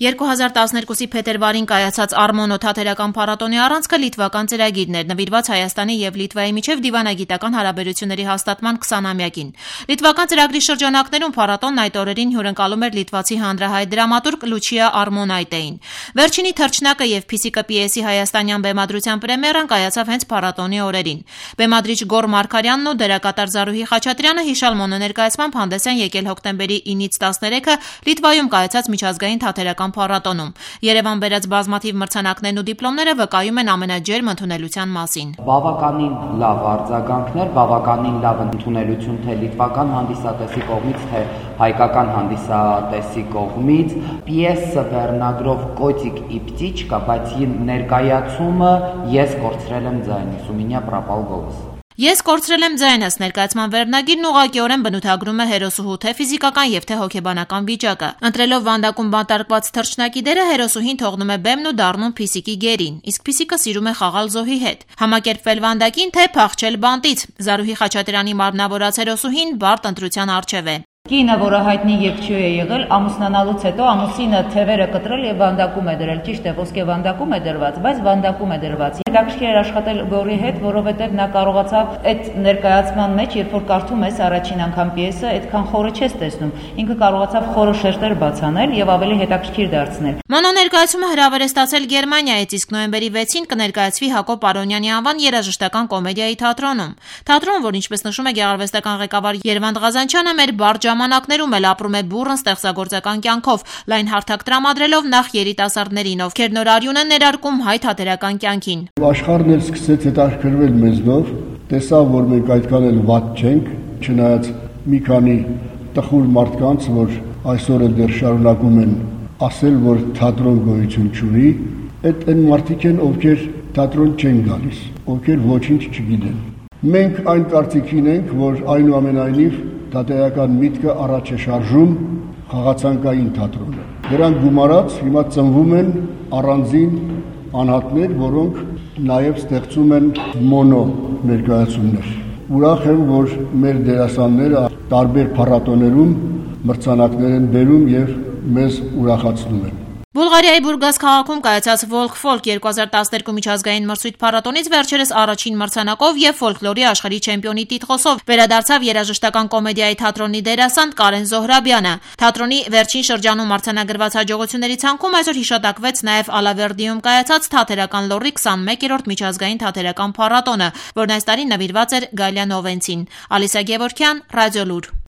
2012-ի փետրվարին կայացած Արմոնո թատերական փառատոնի առանցքը լիտվական ծրագիրն էր, նվիրված Հայաստանի եւ Լիտվայի միջև դիվանագիտական հարաբերությունների հաստատման 20-ամյակին։ Լիտվական ծրագրի շրջանակներում փառատոնն այդ օրերին հյուրընկալում էր լիտվացի հանրահայտ դրամատուրգ Լուչիա Արմոնայտեին։ Վերջինի թռչնակը եւ Փիսիկը պիեսի հայաստանյան բեմադրության պրեմիերան կայացավ հենց փառատոնի օրերին։ Բեմադրիչ Գոր Մարգարյանն ու դերակատար Զարուհի Խաչատրյանը հիշալ մոնոներկայացմամբ հանդես են եկել հոկտեմբերի 9-ից 13-ը Լիտվայում կայացած միջազգային թատերական փառատոնում։ Երևան բերած բազմաթիվ մրցանակներն ու դիպլոմները վկայում են ամենաջերմ ընդունելության մասին։ Բավականին լավ արձագանքներ, բավականին լավ ընդունելություն թե լիտվական հանդիսատեսի կողմից, թե հայկական հանդիսատեսի կողմից։ Պիեսը վերնագրով «Կոտիկ и птичка», բայց ներկայացումը ես կորցրել եմ ձայնս, у меня пропал голос։ Ես կորցրել եմ ձայնս ներկայացման վերնագիրն ուղղակիորեն բնութագրում է հերոսուհու թե ֆիզիկական եւ թե հոգեբանական վիճակը։ Ընտրելով վանդակում բանտարկված թռչնակի դերը հերոսուհին թողնում է բեմն ու դառնում Փիսիկի գերին, իսկ Փիսիկը սիրում է խաղալ զոհի հետ։ Համակերպվել վանդակին թե փախչել բանտից։ Զարուհի Խաչատրյանի մարմնավորած հերոսուհին բարդ ընտրության առջև է։ Կինը, որը հայտնի երգչուհի է եղել, ամուսնանալուց հետո ամուսինը թևերը կտրել եւ վանդակում է դրել։ Ճիշտ է, ոսկե վանդակում է դրված, բայց վանդակում է դրված։ Հետաքրքիր էր աշխատել Գորի հետ, որովհետեւ նա կարողացավ այդ ներկայացման մեջ, երբ որ կարդում ես առաջին անգամ պիեսը, այդքան խորը չես տեսնում։ Ինքը կարողացավ խորը շերտեր բացանել եւ ավելի հետաքրքիր դարձնել։ Մոնոներկայացումը հրավեր է ստացել Գերմանիայից, իսկ նոյեմբերի 6-ին կներկայացվի Հակոբ Արոնյանի անվան երաժշտական կոմեդիայի թատրոնում։ Թատրոն, որ ինչպես նշում է գեղարվեստական ղեկավար Երվանդ Ղազանչյանը, մեր բարդ ժամանակներում էլ ապրում է բուռն ստեղծագործական կյանքով, լայն հարթակ տրամադրելով նախ երիտասարդներին, ովքեր նոր արյուն են ներարկում հայ թատերական կյանքին։ Աշխարհն էլ սկսեց հետաքրքրվել մեզնով, տեսավ, որ մենք այդքան էլ վատ չենք, չնայած մի քանի տխուր մարդկանց, որ այսօր էլ դեռ շարունակում են ասել, որ թատրոն գոյություն չունի, այն մարդիկ են, ովքեր թատրոն չեն գալիս, ովքեր ոչինչ չգիտեն։ Մենք այն կարծիքին ենք, որ այնուամենայնիվ թատերական միտքը առաջ է շարժում խաղացանկային թատրոնը։ Դրան գումարած հիմա ծնվում են առանձին անհատներ, որոնք նաև ստեղծում են մոնո ներկայացումներ։ Ուրախ եմ, որ մեր դերասանները տարբեր փառատոներում մրցանակներ են բերում եւ մեզ ուրախացնում են։ Բուլղարիայի Բուրգաս քաղաքում կայացած Folk Folk 2012 միջազգային մրցույթ փառատոնից վերջերս առաջին մրցանակով եւ ֆոլկլորի աշխարհի չեմպիոնի տիտղոսով վերադարձավ երաժշտական կոմեդիայի թատրոնի դերասան Կարեն Զոհրաբյանը։ Թատրոնի վերջին շրջանում արձանագրված հաջողությունների ցանկում այսօր հիշատակվեց նաեւ Ալավերդիում կայացած թատերական լոռի 21-րդ միջազգային թատերական փառատոնը, որն այս տարի նվիրված էր Գալյան Օվենցին։ Ալիսա Գևորգյան, Ռադիոլուր։